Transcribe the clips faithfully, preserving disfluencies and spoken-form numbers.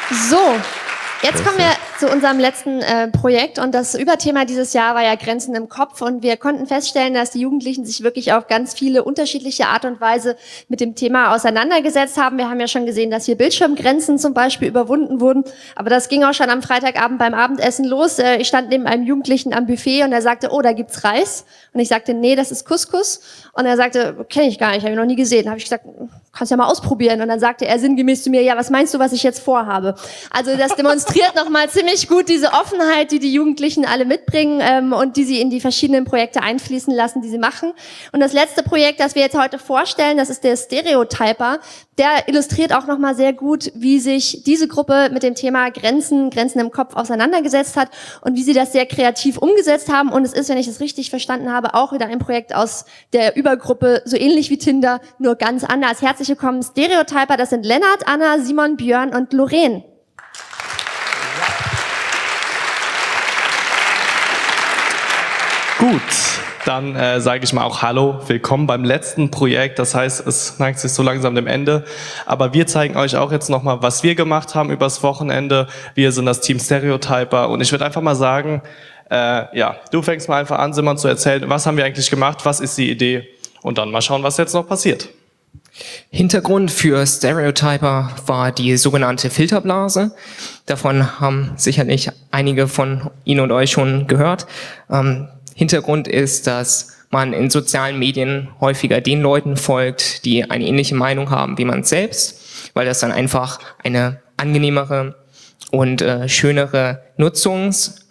So, jetzt kommen wir zu unserem letzten äh, Projekt und das Überthema dieses Jahr war ja Grenzen im Kopf und wir konnten feststellen, dass die Jugendlichen sich wirklich auf ganz viele unterschiedliche Art und Weise mit dem Thema auseinandergesetzt haben. Wir haben ja schon gesehen, dass hier Bildschirmgrenzen zum Beispiel überwunden wurden, aber das ging auch schon am Freitagabend beim Abendessen los. Äh, ich stand neben einem Jugendlichen am Buffet und er sagte, oh, da gibt's Reis. Und ich sagte, nee, das ist Couscous. Und er sagte, kenne ich gar nicht, habe ich noch nie gesehen. Da habe ich gesagt, kannst ja mal ausprobieren. Und dann sagte er sinngemäß zu mir, ja, was meinst du, was ich jetzt vorhabe? Also das demonstriert nochmal ziemlich gut diese Offenheit, die die Jugendlichen alle mitbringen ähm, und die sie in die verschiedenen Projekte einfließen lassen, die sie machen. Und das letzte Projekt, das wir jetzt heute vorstellen, das ist der Stereotyper. Der illustriert auch nochmal sehr gut, wie sich diese Gruppe mit dem Thema Grenzen, Grenzen im Kopf auseinandergesetzt hat und wie sie das sehr kreativ umgesetzt haben. Und es ist, wenn ich das richtig verstanden habe, auch wieder ein Projekt aus der Übergruppe, so ähnlich wie Tinder, nur ganz anders. Herzlich willkommen, Stereotyper. Das sind Lennart, Anna, Simon, Björn und Lorraine. Gut, dann äh, sage ich mal auch Hallo, willkommen beim letzten Projekt. Das heißt, es neigt sich so langsam dem Ende. Aber wir zeigen euch auch jetzt nochmal, was wir gemacht haben übers Wochenende. Wir sind das Team Stereotyper und ich würde einfach mal sagen, äh, ja, du fängst mal einfach an, Simon, zu erzählen, was haben wir eigentlich gemacht, was ist die Idee und dann mal schauen, was jetzt noch passiert. Hintergrund für Stereotyper war die sogenannte Filterblase. Davon haben sicherlich einige von Ihnen und euch schon gehört. Ähm, Hintergrund ist, dass man in sozialen Medien häufiger den Leuten folgt, die eine ähnliche Meinung haben wie man selbst, weil das dann einfach eine angenehmere und äh, schönere Nutzungsart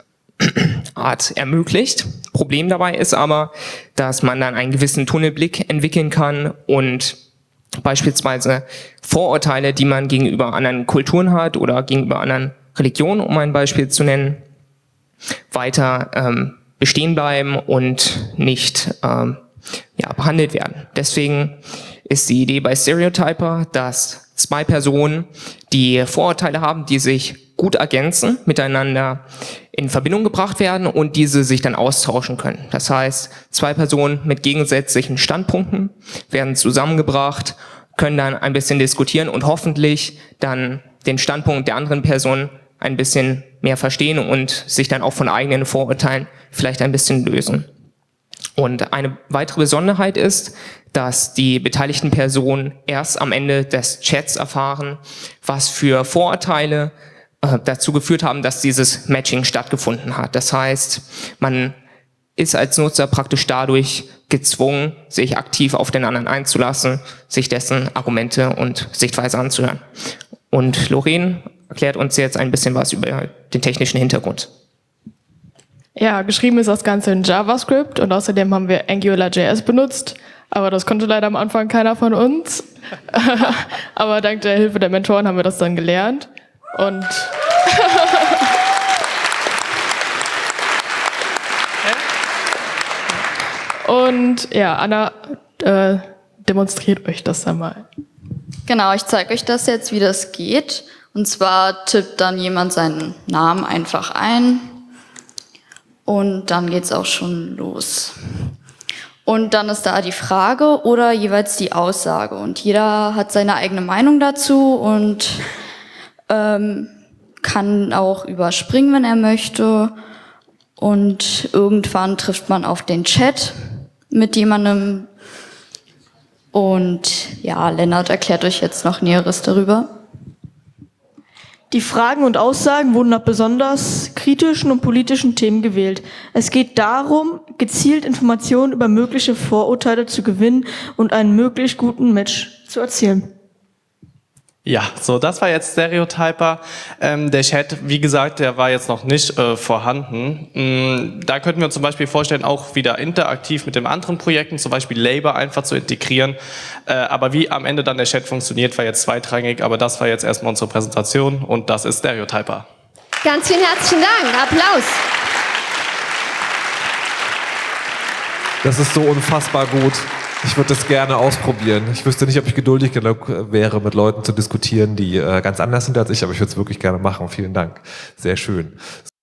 ermöglicht. Problem dabei ist aber, dass man dann einen gewissen Tunnelblick entwickeln kann und beispielsweise Vorurteile, die man gegenüber anderen Kulturen hat oder gegenüber anderen Religionen, um ein Beispiel zu nennen, weiter ähm, bestehen bleiben und nicht ähm, ja, behandelt werden. Deswegen ist die Idee bei Stereotyper, dass zwei Personen, die Vorurteile haben, die sich gut ergänzen, miteinander in Verbindung gebracht werden und diese sich dann austauschen können. Das heißt, zwei Personen mit gegensätzlichen Standpunkten werden zusammengebracht, können dann ein bisschen diskutieren und hoffentlich dann den Standpunkt der anderen Person ein bisschen mehr verstehen und sich dann auch von eigenen Vorurteilen vielleicht ein bisschen lösen. Und eine weitere Besonderheit ist, dass die beteiligten Personen erst am Ende des Chats erfahren, was für Vorurteile äh, dazu geführt haben, dass dieses Matching stattgefunden hat. Das heißt, man ist als Nutzer praktisch dadurch gezwungen, sich aktiv auf den anderen einzulassen, sich dessen Argumente und Sichtweise anzuhören. Und Lorraine erklärt uns jetzt ein bisschen was über den technischen Hintergrund. Ja, geschrieben ist das Ganze in JavaScript und außerdem haben wir AngularJS benutzt, aber das konnte leider am Anfang keiner von uns. Aber dank der Hilfe der Mentoren haben wir das dann gelernt und und ja, Anna äh, demonstriert euch das dann mal. Genau, ich zeige euch das jetzt, wie das geht. Und zwar tippt dann jemand seinen Namen einfach ein und dann geht's auch schon los. Und dann ist da die Frage oder jeweils die Aussage und jeder hat seine eigene Meinung dazu und ähm, kann auch überspringen, wenn er möchte. Und irgendwann trifft man auf den Chat mit jemandem. Und ja, Lennart erklärt euch jetzt noch Näheres darüber. Die Fragen und Aussagen wurden nach besonders kritischen und politischen Themen gewählt. Es geht darum, gezielt Informationen über mögliche Vorurteile zu gewinnen und einen möglichst guten Match zu erzielen. Ja, so, das war jetzt Stereotyper. Ähm, der Chat, wie gesagt, der war jetzt noch nicht äh, vorhanden. Ähm, da könnten wir uns zum Beispiel vorstellen, auch wieder interaktiv mit den anderen Projekten, zum Beispiel Labor einfach zu integrieren. Äh, aber wie am Ende dann der Chat funktioniert, war jetzt zweitrangig. Aber das war jetzt erstmal unsere Präsentation und das ist Stereotyper. Ganz vielen herzlichen Dank. Applaus. Das ist so unfassbar gut. Ich würde das gerne ausprobieren. Ich wüsste nicht, ob ich geduldig genug wäre, mit Leuten zu diskutieren, die äh, ganz anders sind als ich, aber ich würde es wirklich gerne machen. Vielen Dank. Sehr schön.